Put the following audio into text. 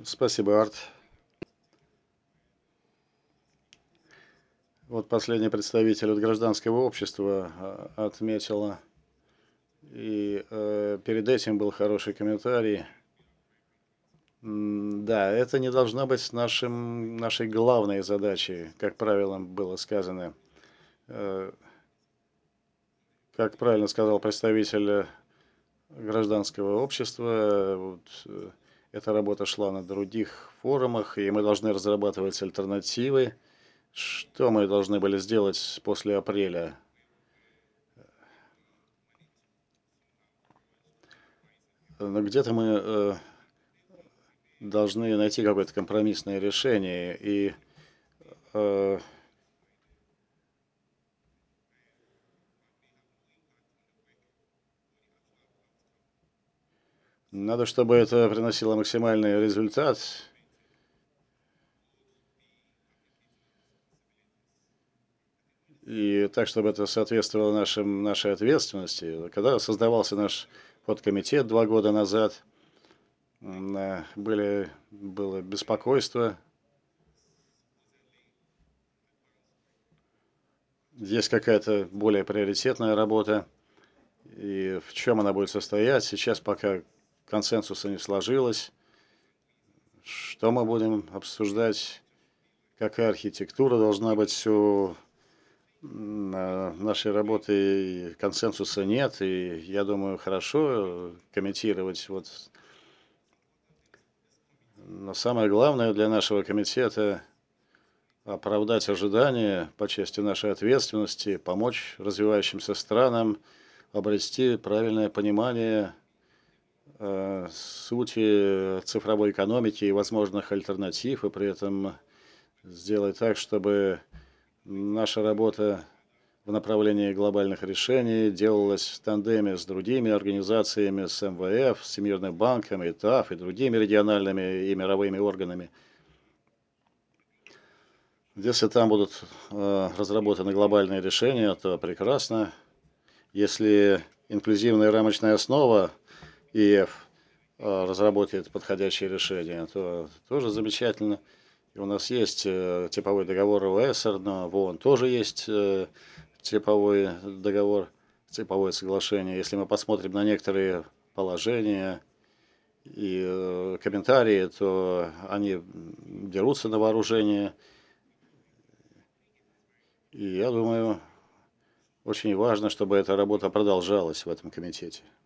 Спасибо, Арт. Вот последний представитель от гражданского общества отметила, и перед этим был хороший комментарий. Да, это не должно быть нашей главной задачей, как правило, было сказано. Э, Как правильно сказал представитель гражданского общества, эта работа шла на других форумах, и мы должны разрабатывать альтернативы. Что мы должны были сделать после апреля? Но где-то мы должны найти какое-то компромиссное решение. И э, надо, чтобы это приносило максимальный результат. И так, чтобы это соответствовало нашей ответственности. Когда создавался наш подкомитет 2 года назад, было беспокойство. Есть какая-то более приоритетная работа. И в чем она будет состоять? Сейчас пока консенсуса не сложилось. Что мы будем обсуждать? Какая архитектура должна быть у нашей работы? Консенсуса нет. И я думаю, хорошо комментировать. Но самое главное для нашего комитета оправдать ожидания по части нашей ответственности, помочь развивающимся странам обрести правильное понимание сути цифровой экономики и возможных альтернатив, и при этом сделать так, чтобы наша работа в направлении глобальных решений делалась в тандеме с другими организациями, с МВФ, с Всемирным банком, и ТАФ, и другими региональными и мировыми органами. Если там будут разработаны глобальные решения, то прекрасно. Если инклюзивная рамочная основа ИФ разработает подходящие решения, то тоже замечательно. И у нас есть типовой договор ОЭСР, но в ООН тоже есть типовой договор, типовое соглашение. Если мы посмотрим на некоторые положения и комментарии, то они дерутся на вооружение. И я думаю, очень важно, чтобы эта работа продолжалась в этом комитете.